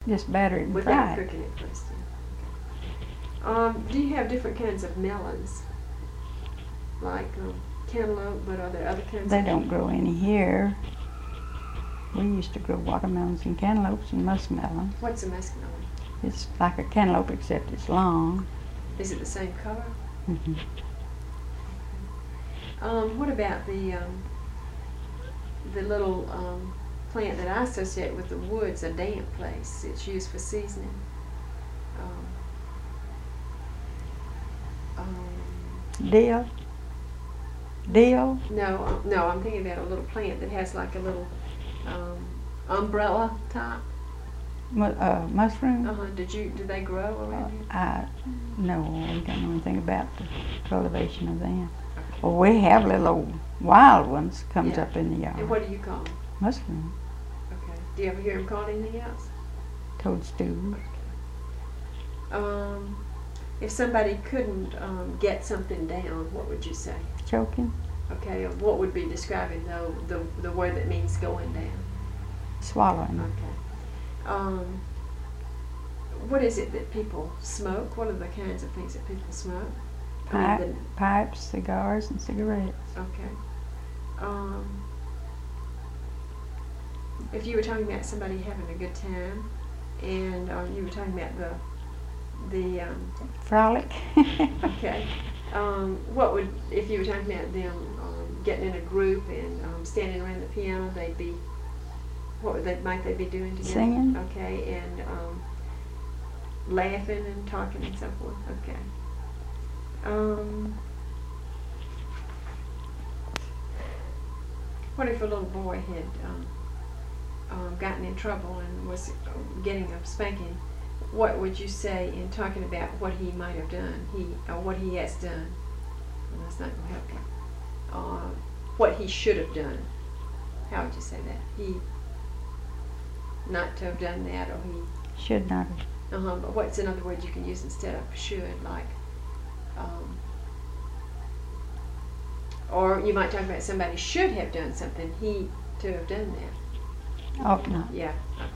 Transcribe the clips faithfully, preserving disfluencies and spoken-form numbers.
Just batter it and without fry it. cooking it first. Yeah. Um, do you have different kinds of melons? Like um, cantaloupe, but are there other kinds? They of don't grow any here. We used to grow watermelons and cantaloupes and muskmelons. What's a muskmelon? It's like a cantaloupe except it's long. Is it the same color? Mm-hmm. Um, what about the um, the little um, plant that I associate with the woods, a damp place? It's used for seasoning. Um, um, Dill? Dill? no, uh, no, I'm thinking about a little plant that has like a little um, umbrella top. Mu- uh, mushroom? Uh huh. Did you? Do they grow around here? I no, we don't know anything about the cultivation of them. Well, we have little old wild ones comes Yeah. up in the yard. And what do you call them? Mushroom, Okay. Do you ever hear them called anything else? toadstool. Um, if somebody couldn't um, get something down, what would you say? Choking, Okay, uh, what would be describing the, the, the word that means going down? swallowing. Okay. Um, what is it that people smoke? What are the kinds of things that people smoke? I Pipe, mean, pipes, cigars, and cigarettes. the, okay. Um, if you were talking about somebody having a good time, and um, you were talking about the the um, Frolic. okay, um, what would if you were talking about them um, getting in a group and um, standing around the piano? They'd be what would they might they be doing together? Singing. Okay, and um, laughing and talking and so forth. Okay. Um, what if a little boy had um, um, gotten in trouble and was getting a spanking? What would you say in talking about what he might have done, he or what he has done? Well, that's not going to help you. Uh, what he should have done. How would you say that? He not to have done that, or he. Should not have. Uh huh. But what's another word you can use instead of should, like? Um, or you might talk about somebody should have done something, he to have done that. Ought not. Yeah.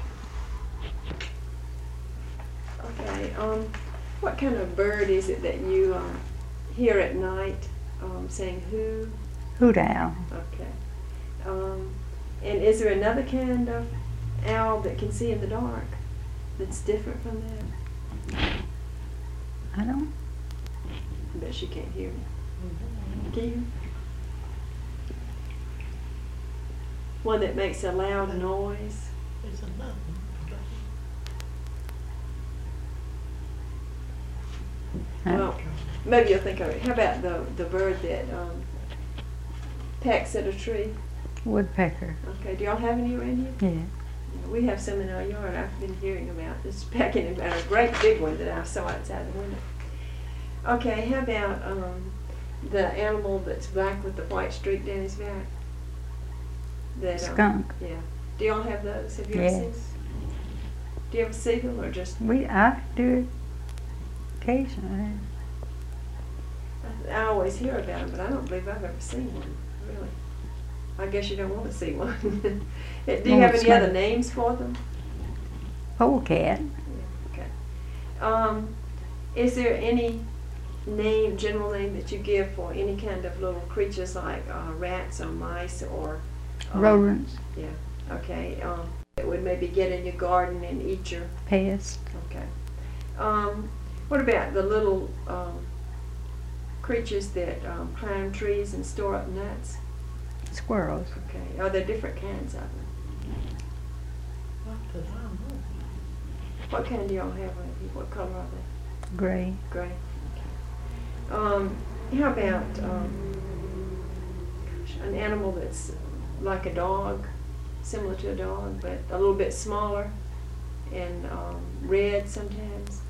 Okay. Okay. Um, what kind of bird is it that you um, hear at night um, saying who? Hoot owl. Okay. Um, and is there another kind of owl that can see in the dark that's different from that? I don't. I bet she can't hear me. Can you? One that makes a loud noise. There's another Huh? Well, maybe you'll think of it. How about the the bird that um, pecks at a tree? Woodpecker. Okay. Do y'all have any around here? Yeah. Yeah, we have some in our yard. I've been hearing about this pecking about a great big one that I saw outside the window. Okay. How about um, the animal that's black with the white streak down his back? That, um, Skunk. Yeah. Do y'all have those? Have you ever seen them? Yes. Do you ever see them or just? We I do it occasionally. I, I always hear about them, but I don't believe I've ever seen one. Really. I guess you don't want to see one. Do you have any other names for them? Polecat. Yeah, okay. Um, is there any name, general name that you give for any kind of little creatures like uh, rats or mice or um, Rodents. Yeah. Okay. Um, that would maybe get in your garden and eat your. Pest. Okay. Um, what about the little um, creatures that um, climb trees and store up nuts? Squirrels. Okay. Are there different kinds of them? What did I know? What kind do y'all have around here? What color are they? Gray. Gray. Um, how about um, gosh, an animal that's like a dog, similar to a dog, but a little bit smaller and um, red sometimes?